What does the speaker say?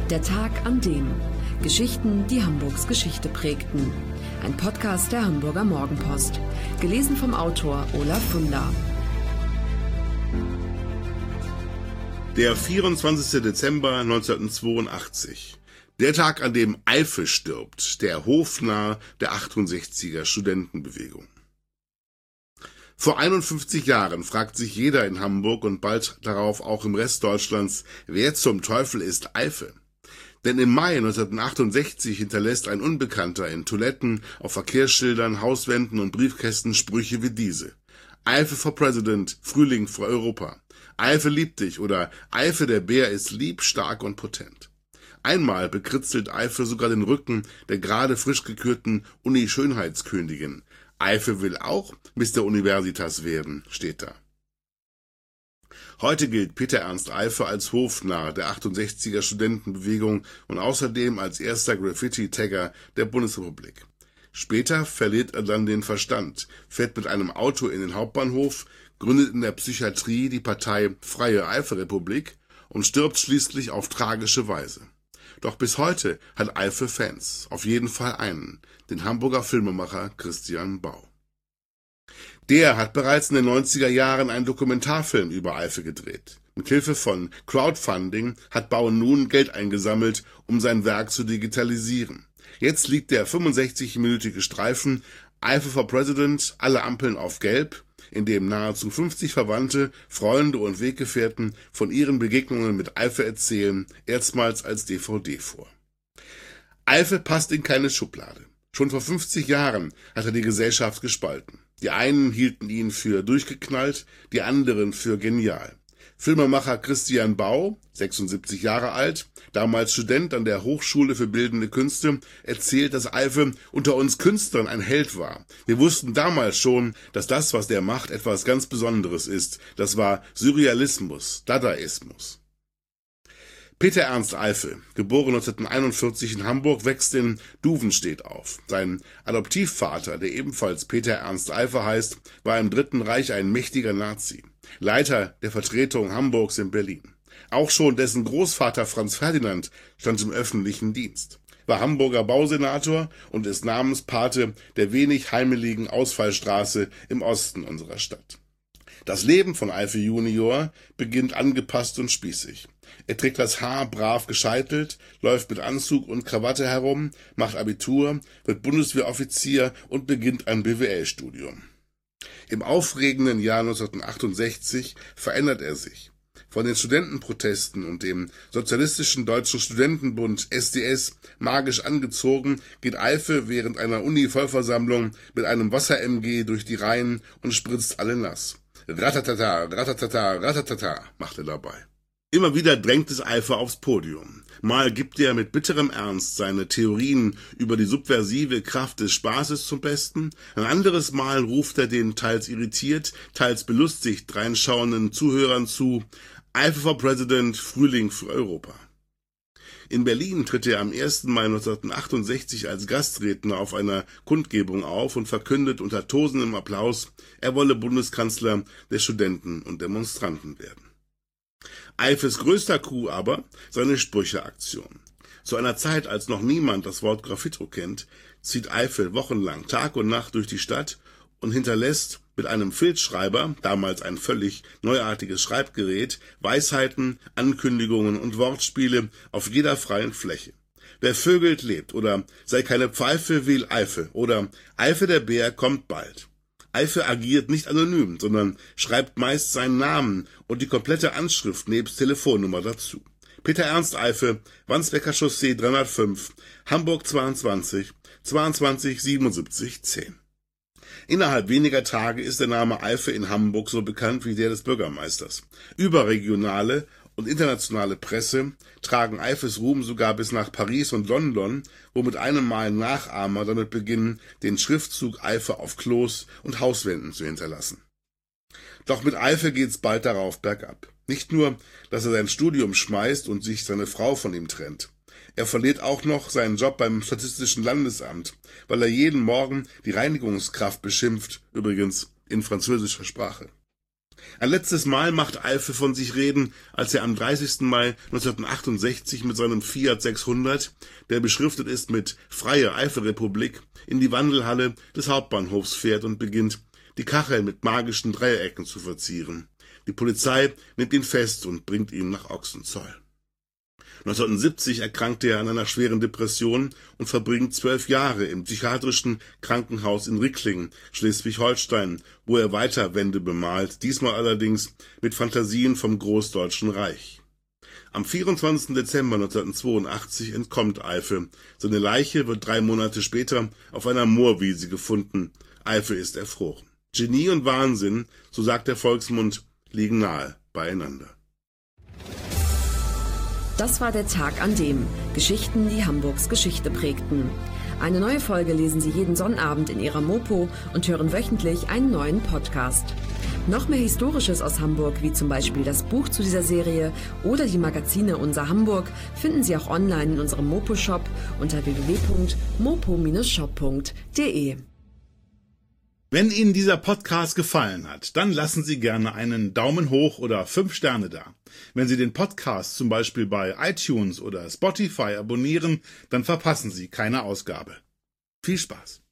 Der Tag an dem. Geschichten, die Hamburgs Geschichte prägten. Ein Podcast der Hamburger Morgenpost. Gelesen vom Autor Olaf Funder. Der 24. Dezember 1982. Der Tag, an dem Eiffe stirbt, der Hofnarr der 68er Studentenbewegung. Vor 51 Jahren fragt sich jeder in Hamburg und bald darauf auch im Rest Deutschlands, wer zum Teufel ist Eiffe? Denn im Mai 1968 hinterlässt ein Unbekannter in Toiletten, auf Verkehrsschildern, Hauswänden und Briefkästen Sprüche wie diese. Eiffe for President, Frühling für Europa. Eiffe liebt dich oder Eiffe der Bär ist lieb, stark und potent. Einmal bekritzelt Eiffe sogar den Rücken der gerade frisch gekürten Uni-Schönheitskönigin. Eiffe will auch Mr. Universitas werden, steht da. Heute gilt Peter Ernst Eiffe als Hofnarr der 68er Studentenbewegung und außerdem als erster Graffiti-Tagger der Bundesrepublik. Später verliert er dann den Verstand, fährt mit einem Auto in den Hauptbahnhof, gründet in der Psychiatrie die Partei Freie Eiffe-Republik und stirbt schließlich auf tragische Weise. Doch bis heute hat Eiffe Fans, auf jeden Fall einen, den Hamburger Filmemacher Christian Bau. Der hat bereits in den 90er Jahren einen Dokumentarfilm über Eiffe gedreht. Mit Hilfe von Crowdfunding hat Bau nun Geld eingesammelt, um sein Werk zu digitalisieren. Jetzt liegt der 65-minütige Streifen Eiffe for President, alle Ampeln auf Gelb, in dem nahezu 50 Verwandte, Freunde und Weggefährten von ihren Begegnungen mit Eiffe erzählen, erstmals als DVD vor. Eiffe passt in keine Schublade. Schon vor 50 Jahren hat er die Gesellschaft gespalten. Die einen hielten ihn für durchgeknallt, die anderen für genial. Filmemacher Christian Bau, 76 Jahre alt, damals Student an der Hochschule für Bildende Künste, erzählt, dass Eiffe unter uns Künstlern ein Held war. Wir wussten damals schon, dass das, was der macht, etwas ganz Besonderes ist. Das war Surrealismus, Dadaismus. Peter Ernst Eiffe, geboren 1941 in Hamburg, wächst in Duvenstedt auf. Sein Adoptivvater, der ebenfalls Peter Ernst Eiffe heißt, war im Dritten Reich ein mächtiger Nazi, Leiter der Vertretung Hamburgs in Berlin. Auch schon dessen Großvater Franz Ferdinand stand im öffentlichen Dienst, war Hamburger Bausenator und ist Namenspate der wenig heimeligen Ausfallstraße im Osten unserer Stadt. Das Leben von Eiffe Junior beginnt angepasst und spießig. Er trägt das Haar brav gescheitelt, läuft mit Anzug und Krawatte herum, macht Abitur, wird Bundeswehroffizier und beginnt ein BWL-Studium. Im aufregenden Jahr 1968 verändert er sich. Von den Studentenprotesten und dem Sozialistischen Deutschen Studentenbund SDS magisch angezogen, geht Eiffe während einer Uni-Vollversammlung mit einem Wasser-MG durch die Reihen und spritzt alle nass. Ratatata, ratatata, ratatata, macht er dabei. Immer wieder drängt es Eiffe aufs Podium. Mal gibt er mit bitterem Ernst seine Theorien über die subversive Kraft des Spaßes zum Besten, ein anderes Mal ruft er den teils irritiert, teils belustigt reinschauenden Zuhörern zu: Eiffe for President, Frühling für Europa. In Berlin tritt er am 1. Mai 1968 als Gastredner auf einer Kundgebung auf und verkündet unter tosendem Applaus, er wolle Bundeskanzler der Studenten und Demonstranten werden. Eiffes größter Coup aber seine Sprücheaktion. Zu einer Zeit, als noch niemand das Wort Graffito kennt, zieht Eiffe wochenlang Tag und Nacht durch die Stadt und hinterlässt mit einem Filzschreiber, damals ein völlig neuartiges Schreibgerät, Weisheiten, Ankündigungen und Wortspiele auf jeder freien Fläche. Wer vögelt, lebt oder sei keine Pfeife, will Eiffe oder Eiffe der Bär kommt bald. Eiffe agiert nicht anonym, sondern schreibt meist seinen Namen und die komplette Anschrift nebst Telefonnummer dazu. Peter Ernst Eiffe, Wandsbeker Chaussee 305, Hamburg 22, 22 77 10. Innerhalb weniger Tage ist der Name Eiffe in Hamburg so bekannt wie der des Bürgermeisters. Überregionale und internationale Presse tragen Eiffes Ruhm sogar bis nach Paris und London, wo mit einem Mal Nachahmer damit beginnen, den Schriftzug Eiffe auf Klos und Hauswänden zu hinterlassen. Doch mit Eiffe geht's bald darauf bergab. Nicht nur, dass er sein Studium schmeißt und sich seine Frau von ihm trennt. Er verliert auch noch seinen Job beim Statistischen Landesamt, weil er jeden Morgen die Reinigungskraft beschimpft, übrigens in französischer Sprache. Ein letztes Mal macht Eifel von sich reden, als er am 30. Mai 1968 mit seinem Fiat 600, der beschriftet ist mit Freie Eifelrepublik, in die Wandelhalle des Hauptbahnhofs fährt und beginnt, die Kacheln mit magischen Dreiecken zu verzieren. Die Polizei nimmt ihn fest und bringt ihn nach Ochsenzoll. 1970 erkrankte er an einer schweren Depression und verbringt 12 Jahre im psychiatrischen Krankenhaus in Ricklingen, Schleswig-Holstein, wo er weiter Wände bemalt, diesmal allerdings mit Fantasien vom Großdeutschen Reich. Am 24. Dezember 1982 entkommt Eifel. Seine Leiche wird 3 Monate später auf einer Moorwiese gefunden. Eifel ist erfroren. Genie und Wahnsinn, so sagt der Volksmund, liegen nahe beieinander. Das war der Tag an dem Geschichten, die Hamburgs Geschichte prägten. Eine neue Folge lesen Sie jeden Sonnabend in Ihrer Mopo und hören wöchentlich einen neuen Podcast. Noch mehr Historisches aus Hamburg, wie zum Beispiel das Buch zu dieser Serie oder die Magazine Unser Hamburg, finden Sie auch online in unserem Mopo-Shop unter www.mopo-shop.de. Wenn Ihnen dieser Podcast gefallen hat, dann lassen Sie gerne einen Daumen hoch oder 5 Sterne da. Wenn Sie den Podcast zum Beispiel bei iTunes oder Spotify abonnieren, dann verpassen Sie keine Ausgabe. Viel Spaß!